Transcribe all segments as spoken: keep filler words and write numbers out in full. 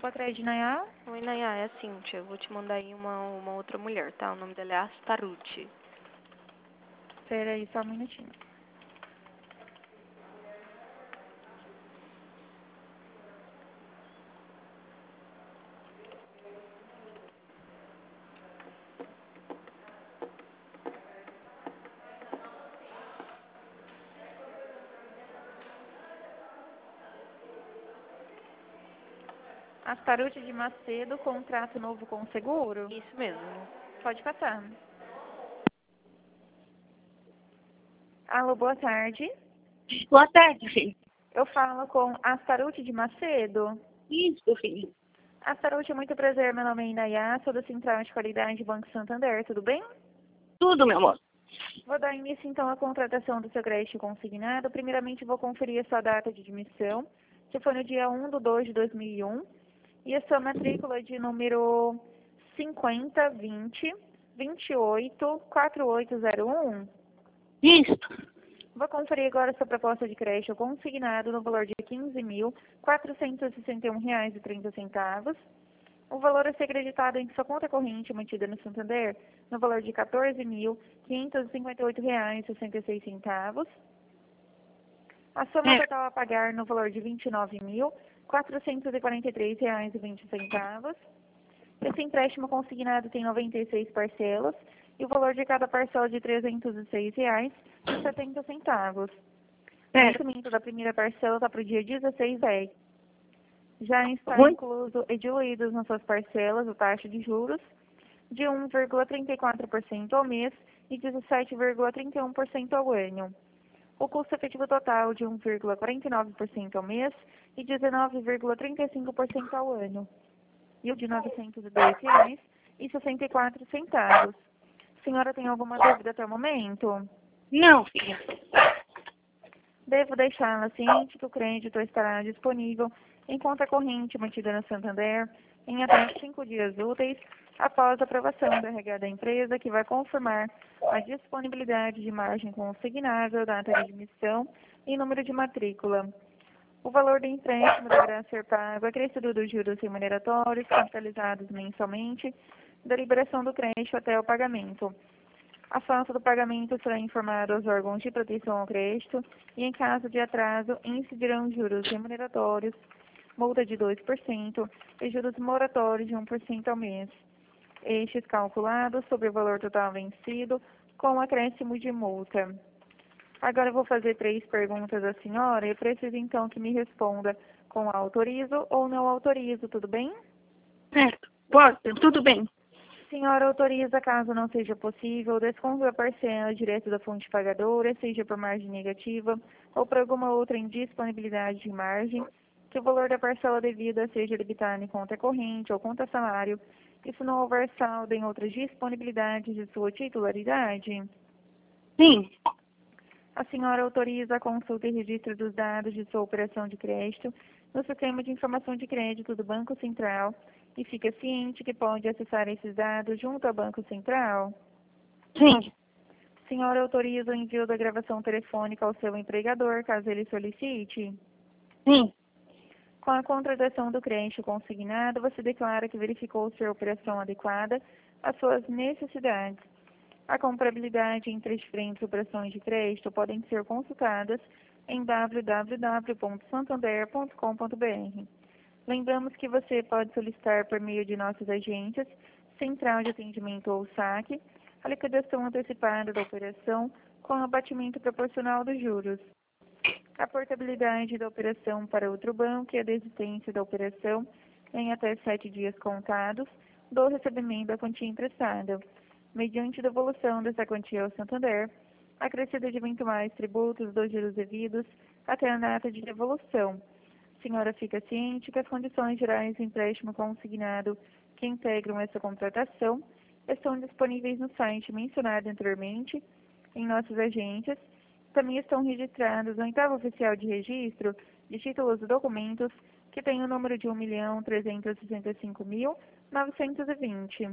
Lopacred, Nayá? Oi, Nayá, é a Cíntia. Eu vou te mandar aí uma, uma outra mulher, tá? O nome dela é Astaruti. Espera aí só um minutinho. Astaruti de Macedo, contrato novo com o seguro? Isso mesmo. Pode passar. Alô, boa tarde. Boa tarde, filho. Eu falo com Astaruti de Macedo. Isso, filho. Astaruti, muito prazer. Meu nome é Inayá, sou da Central de Qualidade Banco Santander. Tudo bem? Tudo, meu amor. Vou dar início, então, à contratação do seu crédito consignado. Primeiramente, vou conferir a sua data de admissão, que foi no dia um de dois de dois mil e um, e a sua matrícula de número cinquenta, vinte, vinte e oito, quarenta e oito zero um. Isso. Vou conferir agora a sua proposta de crédito consignado no valor de quinze mil, quatrocentos e sessenta e um reais e trinta centavos. O valor a ser acreditado em sua conta corrente mantida no Santander no valor de quatorze mil, quinhentos e cinquenta e oito reais e sessenta e seis centavos. A soma É. total a pagar no valor de vinte e nove mil, quatrocentos e quarenta e três reais e vinte centavos. Esse empréstimo consignado tem noventa e seis parcelas e o valor de cada parcela de trezentos e seis reais e setenta centavos. O É. vencimento da primeira parcela está para o dia dezesseis de dez. Já está Oi? incluso e diluídos nas suas parcelas a taxa de juros de um vírgula trinta e quatro por cento ao mês e dezessete vírgula trinta e um por cento ao ano. O custo efetivo total de um vírgula quarenta e nove por cento ao mês e dezenove vírgula trinta e cinco por cento ao ano. E o de novecentos e dois reais e sessenta e quatro centavos. Senhora, tem alguma dúvida até o momento? Não, filha. Devo deixá-la ciente que o crédito estará disponível em conta corrente mantida no Santander em até cinco dias úteis após a aprovação do R H da empresa, que vai confirmar a disponibilidade de margem consignável, data de admissão e número de matrícula. O valor do empréstimo deverá ser pago acrescido dos juros remuneratórios capitalizados mensalmente da liberação do crédito até o pagamento. A falta do pagamento será informada aos órgãos de proteção ao crédito e, em caso de atraso, incidirão juros remuneratórios, multa de dois por cento e juros moratórios de um por cento ao mês. Estes calculados sobre o valor total vencido com acréscimo de multa. Agora eu vou fazer três perguntas à senhora e preciso então que me responda com autorizo ou não autorizo, tudo bem? Certo. Pode, tudo bem. Senhora autoriza, caso não seja possível, desconto da parcela direto da fonte pagadora, seja por margem negativa ou por alguma outra indisponibilidade de margem, que o valor da parcela devida seja debitado em conta corrente ou conta salário, e se não houver saldo em outras disponibilidades de sua titularidade. Sim. A senhora autoriza a consulta e registro dos dados de sua operação de crédito no Sistema de Informação de Crédito do Banco Central e fica ciente que pode acessar esses dados junto ao Banco Central? Sim. A senhora autoriza o envio da gravação telefônica ao seu empregador, caso ele solicite? Sim. Com a contratação do crédito consignado, você declara que verificou ser a operação adequada às suas necessidades. A comparabilidade entre as diferentes operações de crédito podem ser consultadas em w w w ponto santander ponto com ponto b r. Lembramos que você pode solicitar por meio de nossas agências, Central de Atendimento ou saque, a liquidação antecipada da operação com abatimento proporcional dos juros. A portabilidade da operação para outro banco e a desistência da operação em até sete dias contados do recebimento da quantia emprestada, mediante devolução dessa quantia ao Santander, acrescida de eventuais tributos dos juros devidos até a data de devolução. A senhora fica ciente que as condições gerais do empréstimo consignado que integram essa contratação estão disponíveis no site mencionado anteriormente, em nossas agências. Também estão registrados no oitavo oficial de registro de títulos e documentos, que tem o número de um milhão trezentos e sessenta e cinco mil novecentos e vinte.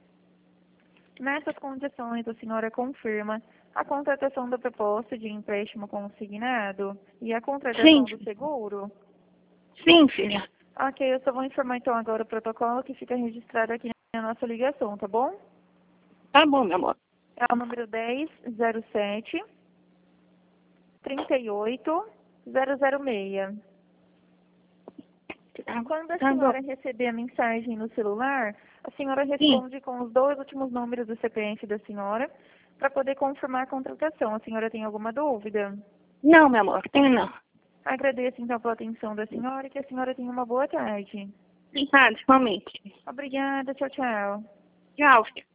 Nessas condições, a senhora confirma a contratação da proposta de empréstimo consignado e a contratação Sim. do seguro? Sim, filha. Ok, eu só vou informar então agora o protocolo que fica registrado aqui na nossa ligação, tá bom? Tá bom, meu amor. É o número dez zero sete, trinta e oito, zero zero seis. Quando a Tá senhora bom. receber a mensagem no celular, a senhora responde com os dois últimos números do C P F da senhora para poder confirmar a contratação. A senhora tem alguma dúvida? Não, meu amor, tenho não. Agradeço então pela atenção da senhora e que a senhora tenha uma boa tarde. Obrigada, igualmente. Obrigada, tchau, tchau. Tchau, filho.